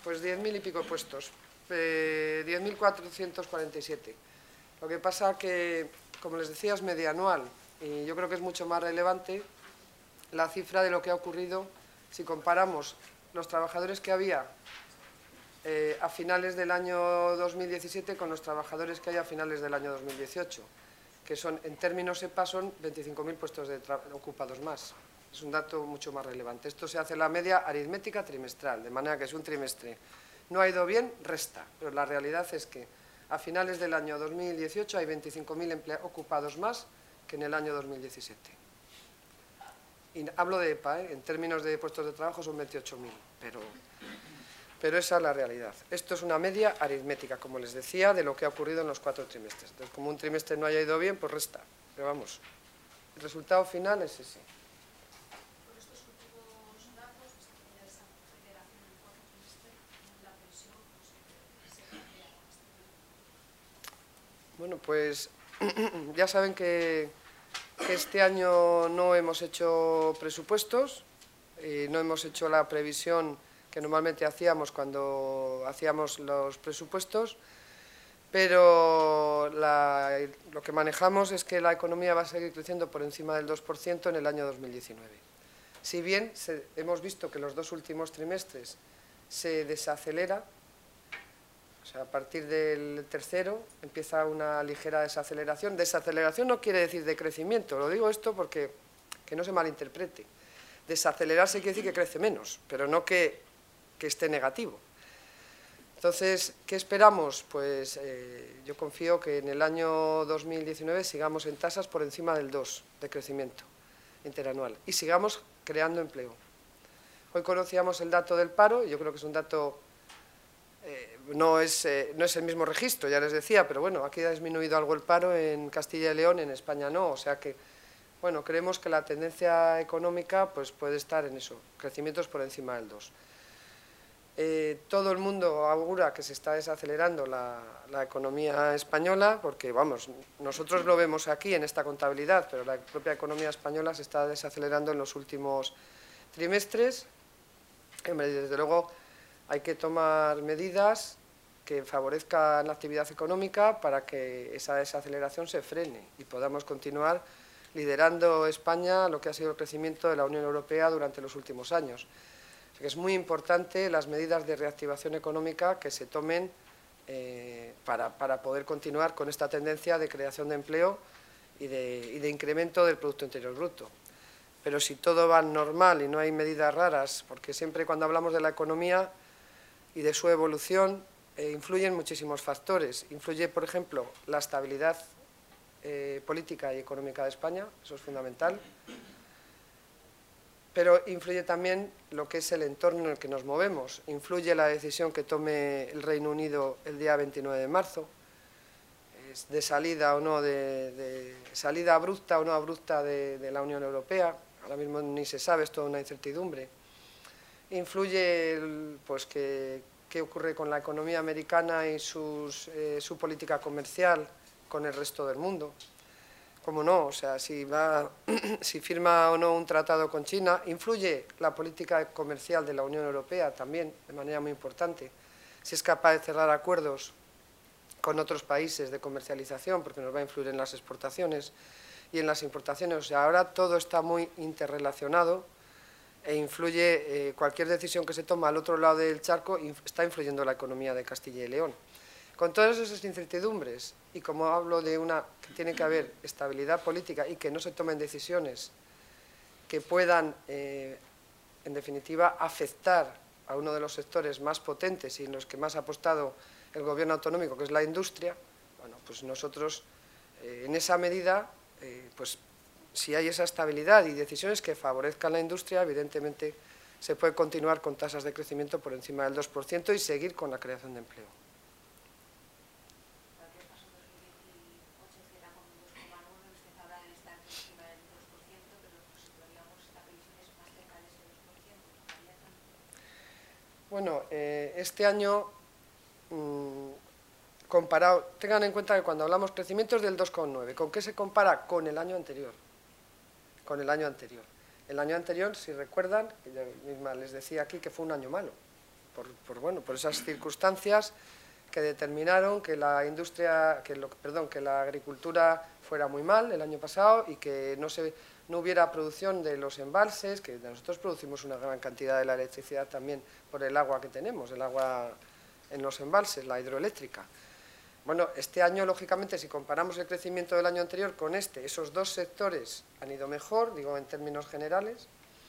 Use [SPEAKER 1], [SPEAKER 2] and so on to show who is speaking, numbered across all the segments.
[SPEAKER 1] Pues 10.000 y pico puestos, 10.447. Lo que pasa que, como les decía, es media anual y yo creo que es mucho más relevante la cifra de lo que ha ocurrido si comparamos los trabajadores que había a finales del año 2017 con los trabajadores que hay a finales del año 2018, que son, en términos EPA, son 25.000 puestos ocupados más. Es un dato mucho más relevante. Esto se hace la media aritmética trimestral, de manera que si un trimestre no ha ido bien, resta. Pero la realidad es que a finales del año 2018 hay 25.000 ocupados más que en el año 2017. Y hablo de EPA, en términos de puestos de trabajo son 28.000, pero esa es la realidad. Esto es una media aritmética, como les decía, de lo que ha ocurrido en los 4 trimestres. Entonces, como un trimestre no haya ido bien, pues resta. Pero vamos, el resultado final es ese.
[SPEAKER 2] Con estos últimos datos, esa aceleración en el 4 trimestre, la previsión se plantea con este plan.
[SPEAKER 1] Bueno, pues ya saben que este año no hemos hecho presupuestos, no hemos hecho la previsión que normalmente hacíamos cuando hacíamos los presupuestos, pero lo que manejamos es que la economía va a seguir creciendo por encima del 2% en el año 2019. Si bien hemos visto que los 2 últimos trimestres se desacelera, o sea, a partir del tercero empieza una ligera desaceleración. Desaceleración no quiere decir decrecimiento, lo digo esto porque que no se malinterprete. Desacelerarse quiere decir que crece menos, pero no que esté negativo. Entonces, ¿qué esperamos? Pues yo confío que en el año 2019 sigamos en tasas por encima del 2 de crecimiento interanual y sigamos creando empleo. Hoy conocíamos el dato del paro, yo creo que es un dato, no es el mismo registro, ya les decía, pero bueno, aquí ha disminuido algo el paro en Castilla y León, en España no, o sea que, bueno, creemos que la tendencia económica pues puede estar en eso, crecimientos por encima del 2. Todo el mundo augura que se está desacelerando la economía española, porque, vamos, nosotros lo vemos aquí en esta contabilidad, pero la propia economía española se está desacelerando en los últimos trimestres. Desde luego hay que tomar medidas que favorezcan la actividad económica para que esa desaceleración se frene y podamos continuar liderando España lo que ha sido el crecimiento de la Unión Europea durante los últimos años. Es muy importante las medidas de reactivación económica que se tomen para poder continuar con esta tendencia de creación de empleo y de incremento del Producto Interior Bruto. Pero si todo va normal y no hay medidas raras, porque siempre cuando hablamos de la economía y de su evolución influyen muchísimos factores. Influye, por ejemplo, la estabilidad política y económica de España, eso es fundamental. Pero influye también lo que es el entorno en el que nos movemos. Influye la decisión que tome el Reino Unido el día 29 de marzo, de salida o no, de salida abrupta o no abrupta de la Unión Europea. Ahora mismo ni se sabe, es toda una incertidumbre. Influye pues, qué ocurre con la economía americana y su política comercial con el resto del mundo. ¿Cómo no? O sea, si firma o no un tratado con China, influye la política comercial de la Unión Europea también, de manera muy importante. Si es capaz de cerrar acuerdos con otros países de comercialización, porque nos va a influir en las exportaciones y en las importaciones. O sea, ahora todo está muy interrelacionado e influye, cualquier decisión que se toma al otro lado del charco está influyendo en la economía de Castilla y León. Con todas esas incertidumbres, y como hablo de que tiene que haber estabilidad política y que no se tomen decisiones que puedan, en definitiva, afectar a uno de los sectores más potentes y en los que más ha apostado el gobierno autonómico, que es la industria, bueno, pues nosotros, en esa medida, pues si hay esa estabilidad y decisiones que favorezcan la industria, evidentemente se puede continuar con tasas de crecimiento por encima del 2% y seguir con la creación de empleo. Bueno, este año, comparado, tengan en cuenta que cuando hablamos crecimiento es del 2,9. ¿Con qué se compara? Con el año anterior. Con el año anterior. El año anterior, si recuerdan, yo misma les decía aquí que fue un año malo. bueno, por esas circunstancias que determinaron que la agricultura fuera muy mal el año pasado y que no hubiera producción de los embalses, que nosotros producimos una gran cantidad de la electricidad también por el agua que tenemos, el agua en los embalses, la hidroeléctrica. Bueno, este año, lógicamente, si comparamos el crecimiento del año anterior con esos dos sectores han ido mejor, digo en términos generales,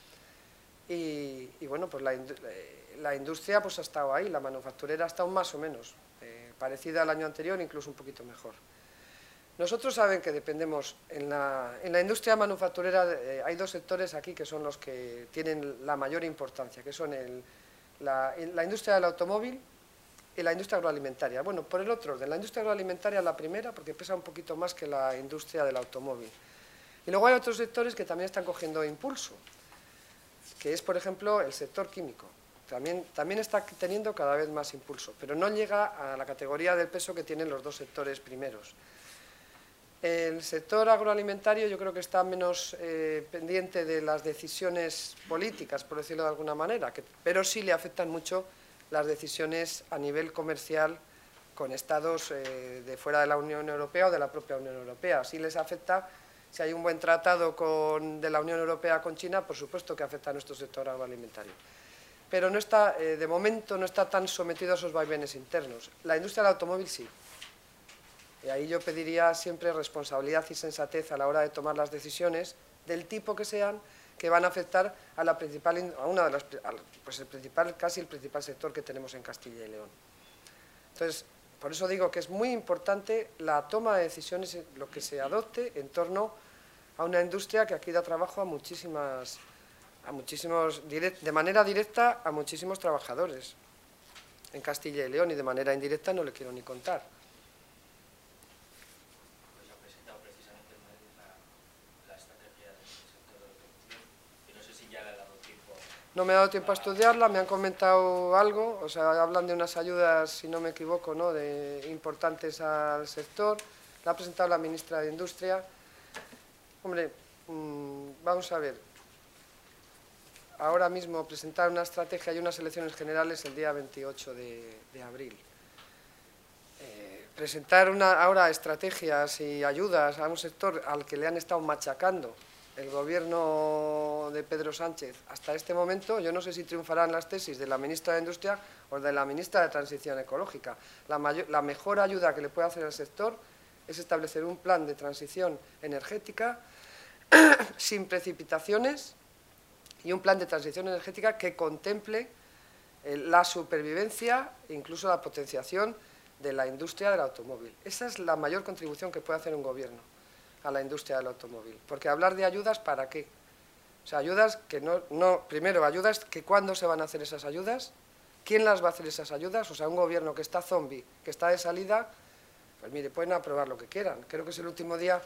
[SPEAKER 1] y bueno, pues la industria pues ha estado ahí, la manufacturera ha estado más o menos parecida al año anterior, incluso un poquito mejor. Nosotros saben que dependemos, en la industria manufacturera hay dos sectores aquí que son los que tienen la mayor importancia, que son la industria del automóvil y la industria agroalimentaria. Bueno, por el otro orden, la industria agroalimentaria la primera porque pesa un poquito más que la industria del automóvil. Y luego hay otros sectores que también están cogiendo impulso, que es, por ejemplo, el sector químico. También está teniendo cada vez más impulso, pero no llega a la categoría del peso que tienen los dos sectores primeros. El sector agroalimentario yo creo que está menos pendiente de las decisiones políticas, por decirlo de alguna manera, pero sí le afectan mucho las decisiones a nivel comercial con estados de fuera de la Unión Europea o de la propia Unión Europea. Sí les afecta, si hay un buen tratado de la Unión Europea con China, por supuesto que afecta a nuestro sector agroalimentario. Pero no está, de momento no está tan sometido a esos vaivenes internos. La industria del automóvil sí. Y ahí yo pediría siempre responsabilidad y sensatez a la hora de tomar las decisiones, del tipo que sean, que van a afectar casi el principal sector que tenemos en Castilla y León. Entonces, por eso digo que es muy importante la toma de decisiones, lo que se adopte en torno a una industria que aquí da trabajo de manera directa a muchísimos trabajadores en Castilla y León, y de manera indirecta no le quiero ni contar.
[SPEAKER 3] Pues ha presentado precisamente en Madrid la estrategia del sector de la automoción, y no sé si ya le ha dado tiempo.
[SPEAKER 1] No me ha dado tiempo a estudiarla, me han comentado algo, o sea, hablan de unas ayudas, si no me equivoco, ¿no?, importantes al sector. La ha presentado la ministra de Industria. Hombre, vamos a ver. Ahora mismo presentar una estrategia y unas elecciones generales el día 28 de abril. Presentar ahora estrategias y ayudas a un sector al que le han estado machacando el gobierno de Pedro Sánchez hasta este momento, yo no sé si triunfarán las tesis de la ministra de Industria o de la ministra de Transición Ecológica. La mejor ayuda que le puede hacer al sector es establecer un plan de transición energética sin precipitaciones, y un plan de transición energética que contemple la supervivencia e incluso la potenciación de la industria del automóvil. Esa es la mayor contribución que puede hacer un gobierno a la industria del automóvil. Porque hablar de ayudas, ¿para qué? O sea, ayudas que primero, ayudas que ¿cuándo se van a hacer esas ayudas? ¿Quién las va a hacer esas ayudas? O sea, un gobierno que está zombie, que está de salida, pues mire, pueden aprobar lo que quieran. Creo que es el último día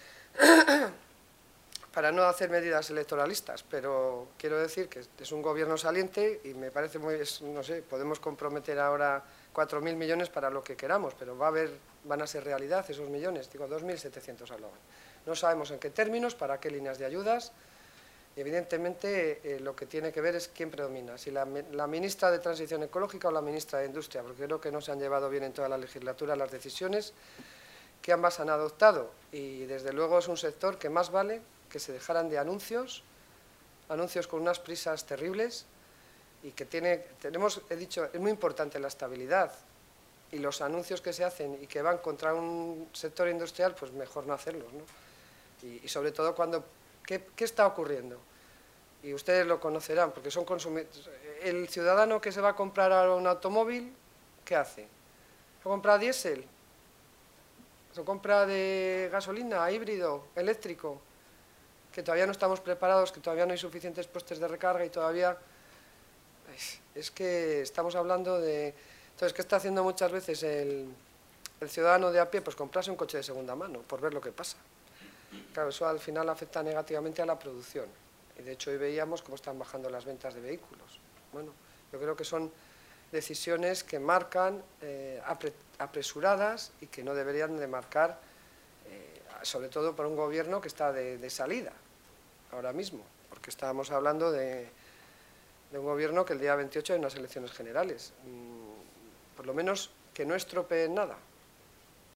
[SPEAKER 1] para no hacer medidas electoralistas, pero quiero decir que es un gobierno saliente y me parece no sé, podemos comprometer ahora 4.000 millones para lo que queramos, pero van a ser realidad esos millones, digo 2.700 hablaban. No sabemos en qué términos, para qué líneas de ayudas, y evidentemente lo que tiene que ver es quién predomina, si la ministra de Transición Ecológica o la ministra de Industria, porque creo que no se han llevado bien en toda la legislatura las decisiones que ambas han adoptado, y desde luego es un sector que más vale que se dejaran de anuncios con unas prisas terribles, y que he dicho, es muy importante la estabilidad, y los anuncios que se hacen y que van contra un sector industrial, pues mejor no hacerlos, ¿no? Y sobre todo ¿qué está ocurriendo? Y ustedes lo conocerán, porque son consumidores. El ciudadano que se va a comprar ahora un automóvil, ¿qué hace? ¿Se compra diésel? ¿Se compra de gasolina, híbrido, eléctrico? Que todavía no estamos preparados, que todavía no hay suficientes puestos de recarga y todavía... Es que estamos hablando de... Entonces, ¿qué está haciendo muchas veces el ciudadano de a pie? Pues comprarse un coche de segunda mano, por ver lo que pasa. Claro, eso al final afecta negativamente a la producción. Y de hecho hoy veíamos cómo están bajando las ventas de vehículos. Bueno, yo creo que son decisiones que marcan apresuradas y que no deberían de marcar, sobre todo por un gobierno que está de salida ahora mismo, porque estábamos hablando de de un gobierno que el día 28 hay unas elecciones generales. Por lo menos que no estropeen nada.